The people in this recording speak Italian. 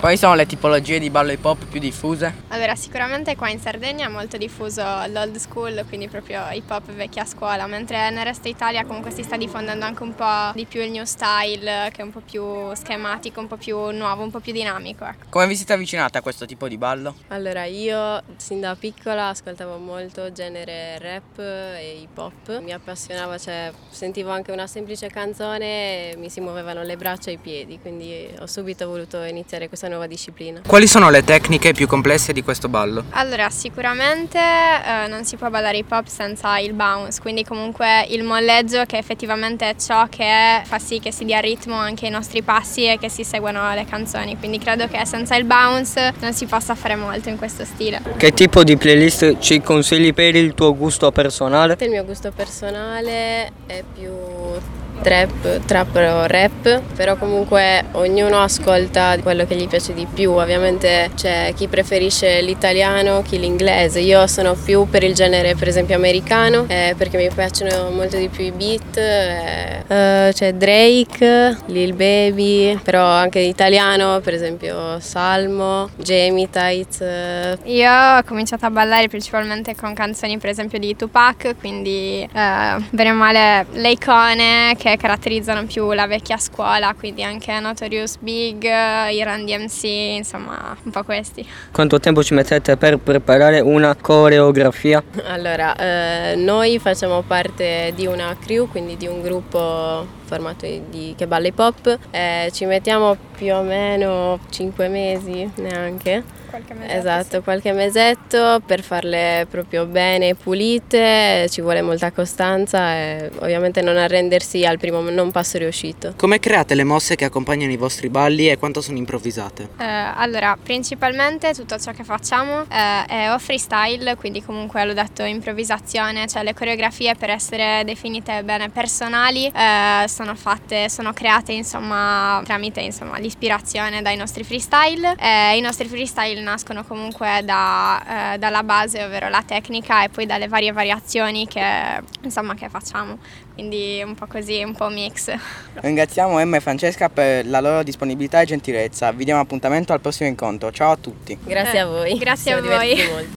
Quali sono le tipologie di ballo hip hop più diffuse? Allora, sicuramente qua in Sardegna è molto diffuso l'old school, quindi proprio hip hop vecchia scuola, mentre nel resto d'Italia comunque si sta diffondendo anche un po' di più il new style, che è un po' più schematico, un po' più nuovo, un po' più dinamico, ecco. Come vi siete avvicinati a questo tipo di ballo? Allora, io sin da piccola ascoltavo molto genere rap e hip hop, mi appassionava, cioè sentivo anche una semplice canzone e mi si muovevano le braccia e i piedi, quindi ho subito voluto iniziare questa nuova disciplina. Quali sono le tecniche più complesse di questo ballo? Allora, sicuramente non si può ballare hip hop senza il bounce, quindi comunque il molleggio, che effettivamente è ciò che fa sì che si dia ritmo anche ai nostri passi e che si seguano le canzoni, quindi credo che senza il bounce non si possa fare molto in questo stile. Che tipo di playlist ci consigli per il tuo gusto personale? Il mio gusto personale è più trap o rap, però comunque ognuno ascolta quello che gli piace di più. Ovviamente c'è chi preferisce l'italiano, chi l'inglese. Io sono più per il genere per esempio americano, perché mi piacciono molto di più i beat. C'è Drake, Lil Baby, però anche italiano, per esempio Salmo, Jamie Tights. Io ho cominciato a ballare principalmente con canzoni per esempio di Tupac, quindi bene o male le icone che caratterizzano più la vecchia scuola, quindi anche Notorious Big, i Run DMC, insomma un po' questi. Quanto tempo ci mettete per preparare una coreografia? Allora, noi facciamo parte di una crew, quindi di un gruppo formato che balla hip hop, ci mettiamo più o meno 5 mesi neanche. Qualche mesetto, esatto, sì. Qualche mesetto per farle proprio bene, pulite, ci vuole molta costanza e ovviamente non arrendersi al primo non passo riuscito. Come create le mosse che accompagnano i vostri balli e quanto sono improvvisate? Allora, principalmente tutto ciò che facciamo è o freestyle, quindi comunque l'ho detto improvvisazione, cioè le coreografie per essere definite bene personali sono create insomma tramite insomma l'ispirazione dai nostri freestyle. I nostri freestyle nascono comunque dalla base, ovvero la tecnica, e poi dalle varie variazioni che facciamo, quindi un po' così, un po' mix. Ringraziamo Emma e Francesca per la loro disponibilità e gentilezza. Vi diamo appuntamento al prossimo incontro. Ciao a tutti. Grazie a voi. Grazie a Siamo divertiti voi. molto.